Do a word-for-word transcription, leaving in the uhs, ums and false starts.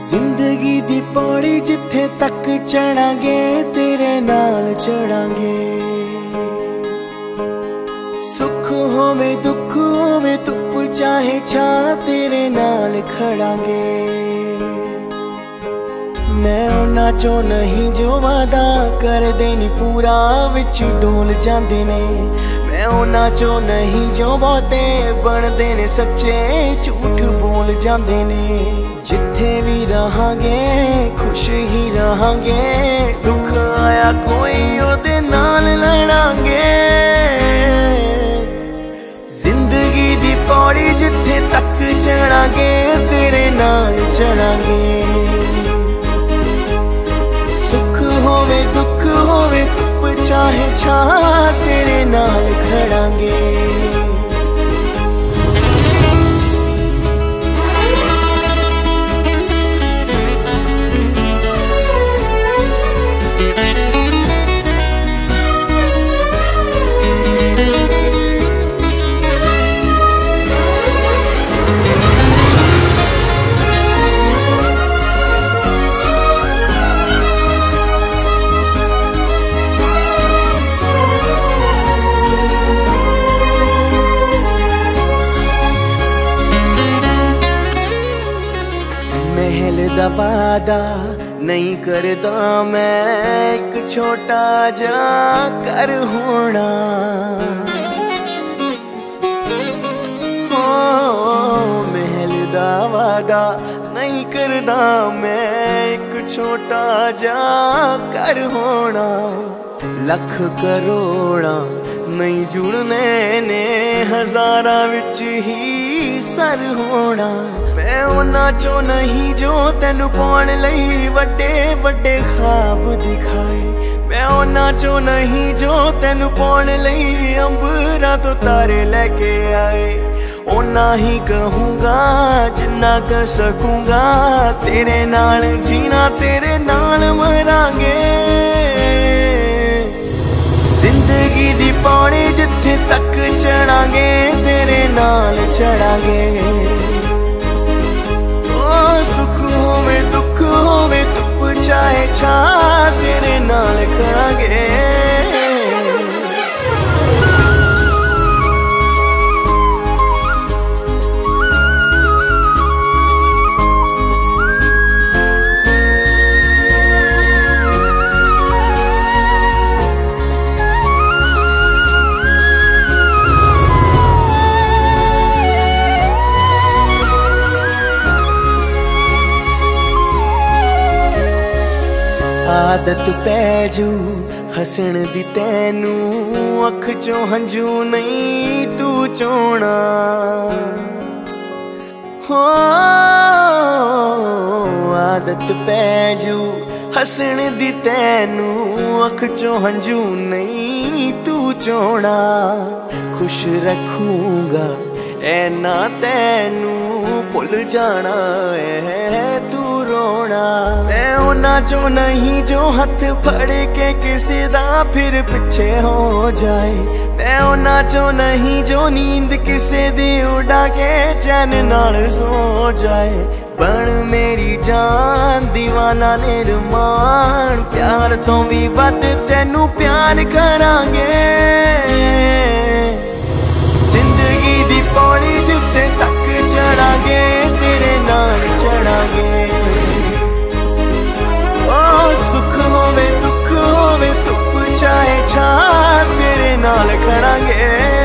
जिंदगी दी पौड़ी जिथे तक चढ़ांगे तेरे नाल चढ़ांगे। सुख होवे दुख होवे धुप चाहे छा तेरे नाल खड़ांगे। मैं उन्हां चों नहीं जो वादा करदे नी पूरा विच डोल जांदे ने। मैं उन्हां चों नहीं जो बहुते बनदे ने सच्चे झूठ बोल जांदे ने। जिथे भी रहांगे खुश ही रहांगे, दुख आया कोई ओदे नाल लड़ांगे। जिंदगी दी पौड़ी जिथे तक चढ़ांगे तेरे नाल चढ़ांगे। सुख होवे दुख होवे धुप चाहे छा तेरे नाल खड़ांगे। महल दा वादा नहीं करदा मैं, एक छोटा जा कर होना। हो महल दा वादा नहीं करदा मैं, एक छोटा जा कर होना। लख करोड़ा नहीं जुड़ने ने, हजारां विच ही सर होना। मैं उन्हां चों नहीं जो तैनू पाउण लई वड्डे वड्डे ख्वाब दिखाए। मैं उन्हां चों नहीं जो तैनू पाउण लई अंबरां तो तारे लैके आए। उन्ना ही कहूँगा जिन्ना कर सकूँगा, तेरे नाल जीना तेरे नाल मरांगे। जिंदगी दी पौड़ी जिथे तक चढ़ांगे तेरे नाल चढ़ांगे। ओ सुख होवे दुख होवे धुप चाहे छा तेरे नाल खड़ांगे। आदत पैजू हसन दी तैनू, अख चों हंजू नहीं तू चोना। हो आदत पैजू हसन दी तैनू, अख चों हंजू नहीं तू चोना। खुश रखूंगा ऐ ना तैनू, भुल जाना है तू रोना। मैं उन्हां चों नहीं जो हथ फड़ के किसी दा फिर पिछे हो जाए। मैं उन्हां चों नहीं जो नींद किसी दी उड़ा के चैन नाल सो जाए। बन मेरी जान दीवाना निर्माण, प्यार तो भी वध तैनू प्यार करांगे। जिंदगी दी पौड़ी जिथे तक चढ़ांगे तेरे नाल चढ़ांगे। ओ सुख होवे दुख होवे धुप चाहे छा तेरे नाल खड़ांगे।